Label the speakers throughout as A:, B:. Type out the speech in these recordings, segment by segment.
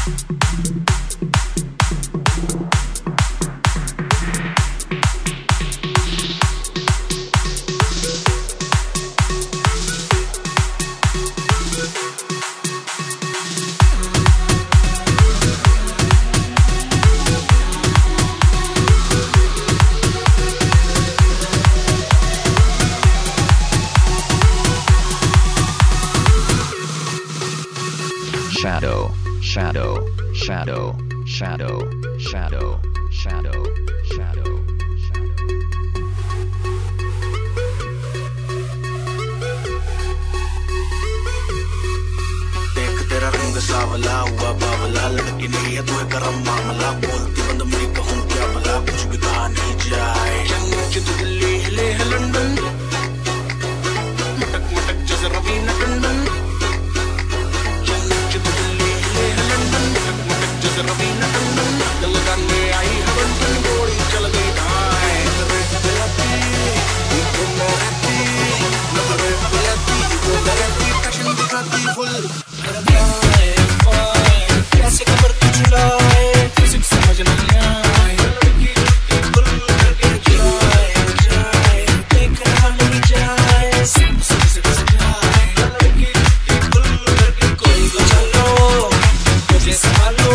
A: Shadow, shadow, shadow, shadow, shadow, shadow, shadow, shadow.
B: देख तेरा रंग सावला हुआ बावला, लड़की नहीं है तू गरम मामला, बोलती बंद मैं कहूँ क्या भला, कुछ भी कहा नहीं जाए। दिल्ली हिले है लंदन, मटक मटक जैसे रवीना टंडन, रवीना टंडन दिल करने आई है बंटन, गोली चल गई ढाई फैशन दिखाती फुल कैसे कमर तू चलाए, किसी समझ नहीं आए, देख रहा नहीं जाए, कोई तो चलो मुझे संभालो,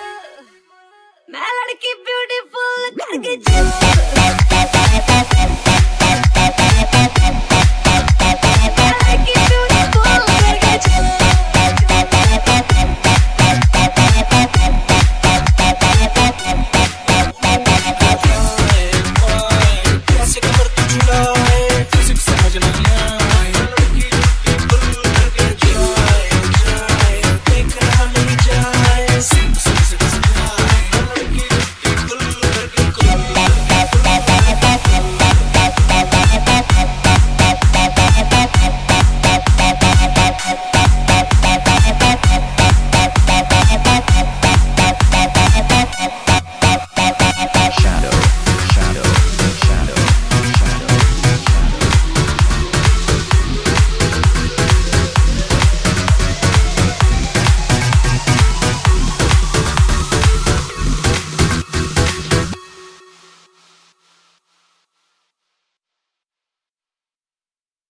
B: मैं लड़की ब्यूटीफुल करके